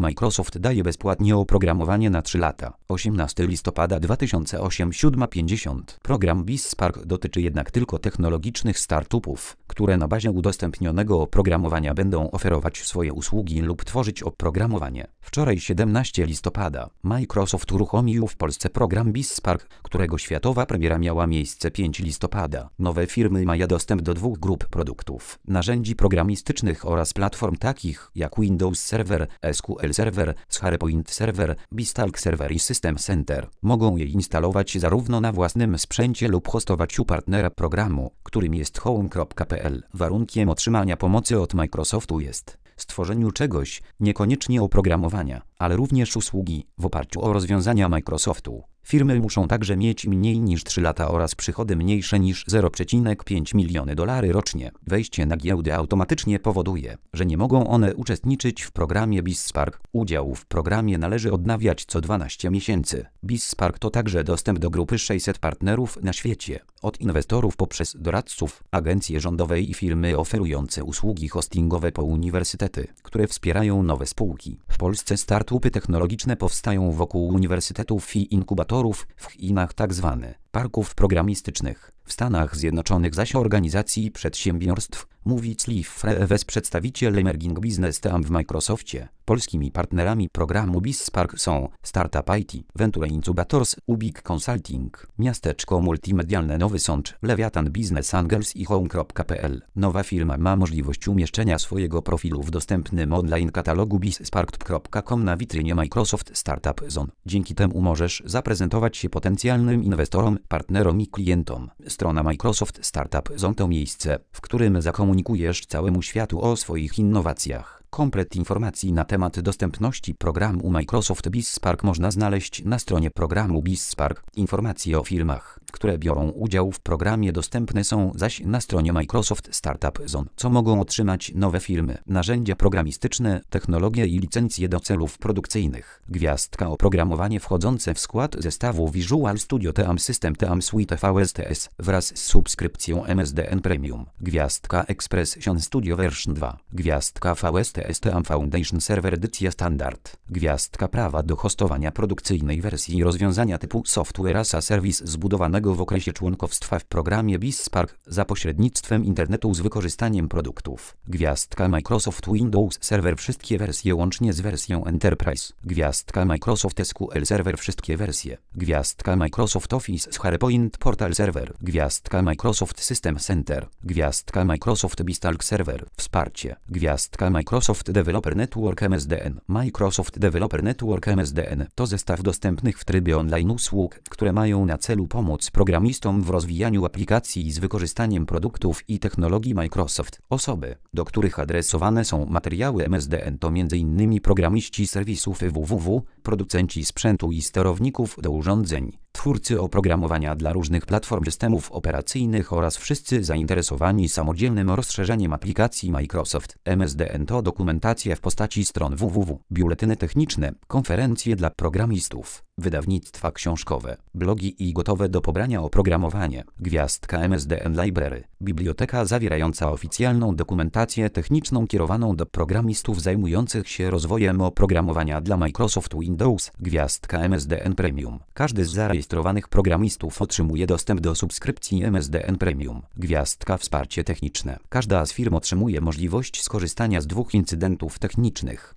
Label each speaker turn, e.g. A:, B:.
A: Microsoft daje bezpłatnie oprogramowanie na 3 lata. 18 listopada 2008 7:50. Program BizSpark dotyczy jednak tylko technologicznych startupów, które na bazie udostępnionego oprogramowania będą oferować swoje usługi lub tworzyć oprogramowanie. Wczoraj 17 listopada Microsoft uruchomił w Polsce program BizSpark, którego światowa premiera miała miejsce 5 listopada. Nowe firmy mają dostęp do 2 grup produktów, narzędzi programistycznych oraz platform takich jak Windows Server, SQL Server, SharePoint Server, BizTalk Server i System Center. Mogą je instalować zarówno na własnym sprzęcie lub hostować u partnera programu, którym jest home.pl. Warunkiem otrzymania pomocy od Microsoftu jest stworzeniu czegoś, niekoniecznie oprogramowania, ale również usługi, w oparciu o rozwiązania Microsoftu. Firmy muszą także mieć mniej niż 3 lata oraz przychody mniejsze niż $0,5 miliony rocznie. Wejście na giełdę automatycznie powoduje, że nie mogą one uczestniczyć w programie BizSpark. Udział w programie należy odnawiać co 12 miesięcy. BizSpark to także dostęp do grupy 600 partnerów na świecie, od inwestorów poprzez doradców, agencje rządowe i firmy oferujące usługi hostingowe po uniwersytety, które wspierają nowe spółki. W Polsce startupy technologiczne powstają wokół uniwersytetów i inkubatorów, w Chinach tzw. parków programistycznych, w Stanach Zjednoczonych zaś organizacji przedsiębiorstw, mówi Cliff Freves, przedstawiciel Emerging Business Team w Microsoftie. Polskimi partnerami programu BizSpark są Startup IT, Venture Incubators, Ubik Consulting, Miasteczko Multimedialne Nowy Sącz, Lewiatan Business Angels i home.pl. Nowa firma ma możliwość umieszczenia swojego profilu w dostępnym online katalogu bizspark.com na witrynie Microsoft Startup Zone. Dzięki temu możesz zaprezentować się potencjalnym inwestorom, partnerom i klientom. Strona Microsoft Startup Zone to miejsce, w którym zakomunikujesz całemu światu o swoich innowacjach. Komplet informacji na temat dostępności programu Microsoft BizSpark można znaleźć na stronie programu BizSpark. Informacje o firmach, które biorą udział w programie dostępne są zaś na stronie Microsoft Startup Zone. Co mogą otrzymać nowe firmy? Narzędzia programistyczne, technologie i licencje do celów produkcyjnych. Gwiazdka oprogramowanie wchodzące w skład zestawu Visual Studio Team System Team Suite VSTS wraz z subskrypcją MSDN Premium. Gwiazdka Expression Studio Version 2. Gwiazdka VSTS Team Foundation Server edycja standard. Gwiazdka prawa do hostowania produkcyjnej wersji rozwiązania typu Software as a Service zbudowanego w okresie członkostwa w programie BizSpark za pośrednictwem internetu z wykorzystaniem produktów. Gwiazdka Microsoft Windows Server wszystkie wersje łącznie z wersją Enterprise. Gwiazdka Microsoft SQL Server wszystkie wersje. Gwiazdka Microsoft Office z SharePoint Portal Server. Gwiazdka Microsoft System Center. Gwiazdka Microsoft BizTalk Server. Wsparcie. Gwiazdka Microsoft Developer Network MSDN. Microsoft Developer Network MSDN to zestaw dostępnych w trybie online usług, które mają na celu pomóc programistom w rozwijaniu aplikacji z wykorzystaniem produktów i technologii Microsoft. Osoby, do których adresowane są materiały MSDN to m.in. programiści serwisów www, producenci sprzętu i sterowników do urządzeń, twórcy oprogramowania dla różnych platform systemów operacyjnych oraz wszyscy zainteresowani samodzielnym rozszerzeniem aplikacji Microsoft. MSDN to dokumentacja w postaci stron www, biuletyny techniczne, konferencje dla programistów, wydawnictwa książkowe, blogi i gotowe do pobrania oprogramowanie. Gwiazdka MSDN Library, biblioteka zawierająca oficjalną dokumentację techniczną kierowaną do programistów zajmujących się rozwojem oprogramowania dla Microsoft Windows. Gwiazdka MSDN Premium. Każdy z zarejestrowanych programistów otrzymuje dostęp do subskrypcji MSDN Premium. Gwiazdka Wsparcie techniczne. Każda z firm otrzymuje możliwość skorzystania z 2 incydentów technicznych,